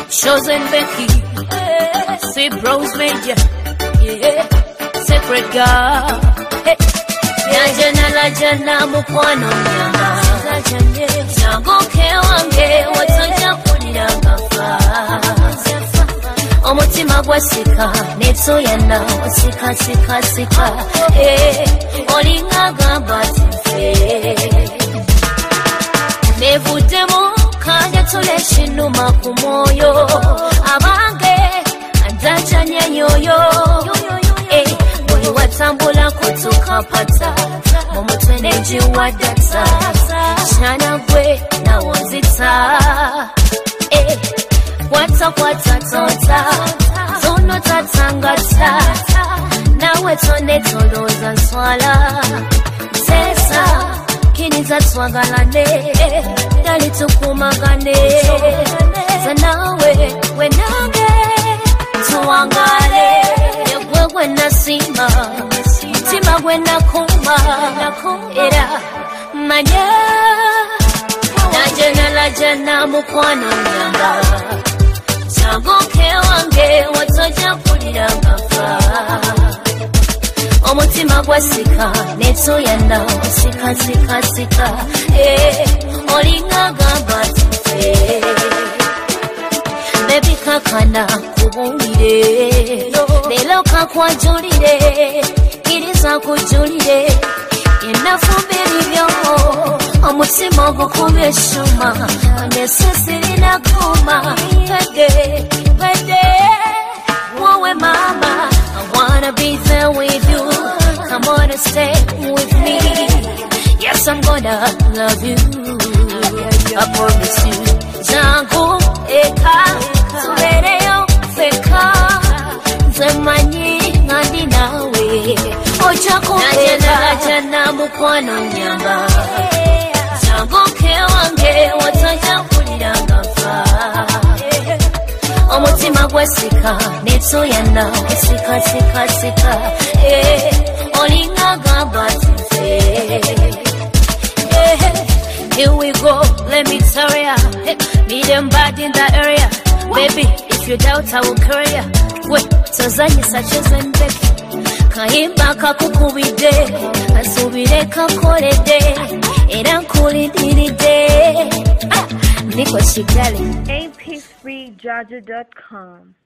Shows and Becky, see Bros Major, yeah, Sacred God. Najana la jana mukwano nyamba, jango kewange watanja kulira ngafa. Omutima gwasika netso yana sika sika sika, olinga gamba tife. Nevudemo kanya tole shinuma kumoyo, abange andachanya yoyo. Buli watambula kutuka pata, momutwe nejiwa data, shana gwe na wazita. Wata kwata tota, zono tatangata, nawe tone toloza nswala. Sesa, kiniza twagalane, dali tukumagane. Zanawe, wenage, tuangale. Yegwe nasima, tima gwena kuma, era manya. Najana la jana mukwano nyamba, jango kewange watoja kulira ngafa. Omutima gwasika netso yana sika sika sika, olinga gamba tife. Baby kakana kubulire, lelo kakwajulire, iriza kujulire. Inafumbiribyo omutima gukubye shuma, nesesirina kuma. Pede, wowe mama, I wanna be there with you. Come on and stay with me. Yes, I'm gonna love you, I promise you. Zangu eka, tubereyo feka, zemanyi ngandi nawe. Oja kupeka, najana mukwano nyamba, zangu kewange wataja kulira ngafa. Omutima gwasika netso yana sika sika sika, olinga gamba tife. Here we go, let me tell ya, me them bad in the area. Baby, if you doubt I will carry ya. Wait, tazanyi sacheza mbeki, kahimba kakukubide, asubire kakolede, era nkulindiride. Niko Kigali. APFreeJaja.com